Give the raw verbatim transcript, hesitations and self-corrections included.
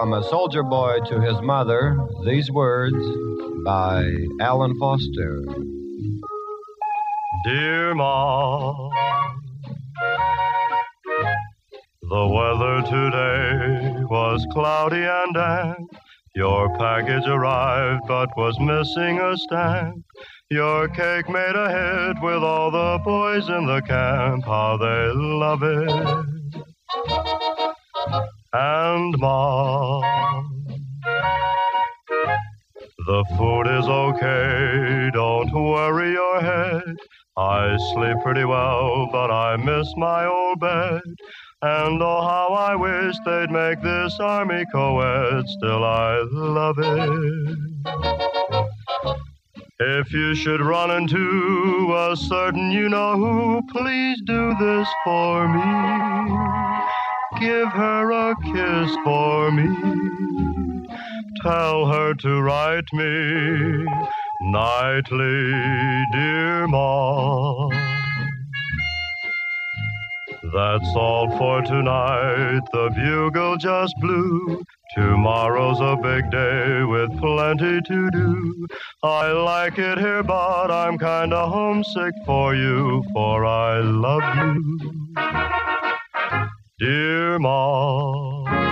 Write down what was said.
From a Soldier Boy to His Mother, these words by Alan Foster. Dear Ma, the weather today was cloudy and damp. Your package arrived but was missing a stamp. Your cake made a hit with all the boys in the camp. How they love it. And Ma, the food is okay, don't worry your head. I sleep pretty well, but I miss my old bed. And oh, how I wish they'd make this Army co-ed. Still, I love it. If you should run into a certain you-know-who, please do this for me. Give her a kiss for me. Tell her to write me nightly, dear Ma. That's all for tonight. The bugle just blew. Tomorrow's a big day with plenty to do. I like it here, but I'm kinda homesick for you, for I love you, dear Ma.